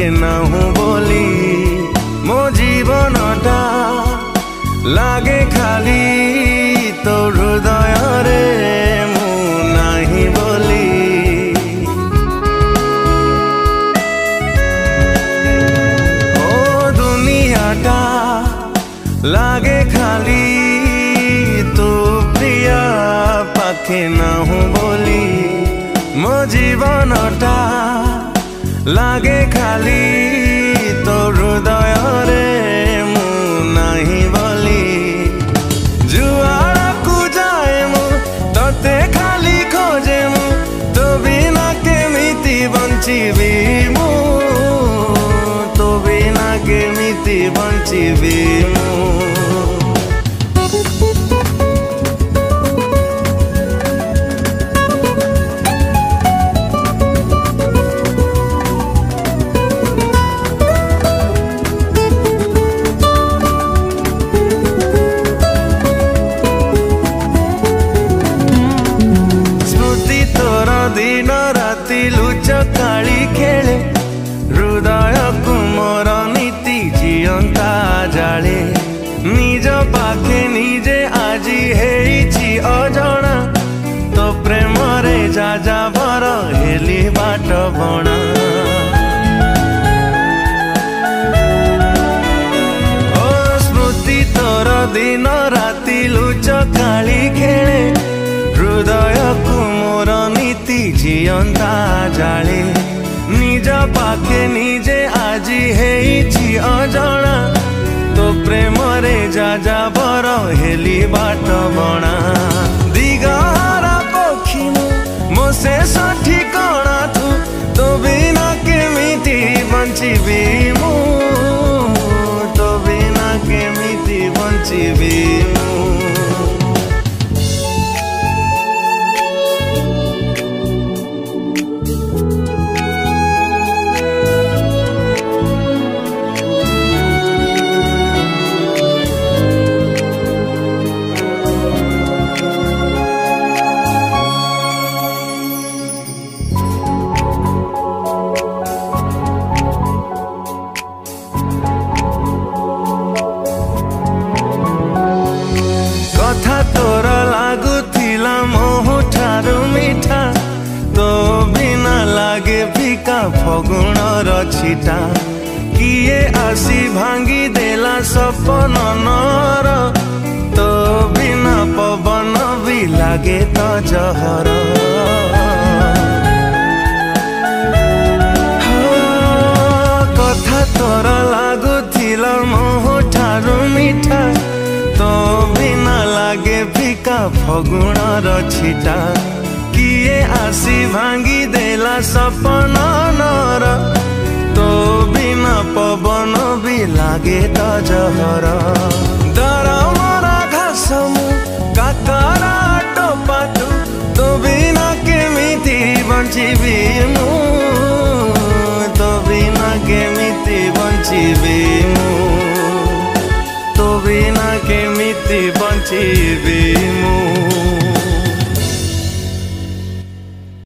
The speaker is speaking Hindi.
पाखे नाहु बोली मो जीवनटा लागे खाली तो हृदय रे मु नाही बोली। ओ दुनियाटा लागे खाली तो प्रिया पाखे नाहु बोली मो जीवनटा लागे खाली तो हृदय रे मु नाही बोली। जुआड़ा को जाए मु तोते खाली खोजे मु तो बिना केमिति बंचिबी मु तो बिना केमिति बंचिबी मु। दिन राति लुचकाली खेले हृदय को मोर नीति जियंता जाले। निज पाखे निजे आजी हेइछि अजणा तो प्रेम रे जाजा भर हेली बाट बणा। ओ स्मृति तोर दिन राति लुचकाली खेले हृदय को मोर नीति जियंता जाले। निज पाखे निजे आजी हेइछि अजणा तो प्रेम रे जाजा बर हेली बाट बणा। दिगहरा पक्षी मो शेष ठिकाना तू तो बिना केमिति बंचिबी मु तो बिना केमिति बंचिबी मु। कथा तोर लागुथिला मोहु ठारू मीठा तो बिना लागे फिका फगुणर छिटा। किए आसी भांगी देला सपन नर तो बिना पवन भी लागे तो जहर। कथा तोर लागुथिला मोहु ठारू मीठा तो बिना लागे फिका फगुणर छिटा। किए आसी भांगी देला सपन नर तो बिना पवन भी लागे तो जहर। दरमरा घास मु काकरा टोपा तू तो बिना केमिति बंचिबी मु तो बिना केमिति बंचिबी मु तो बिना केमिति बंचिबी।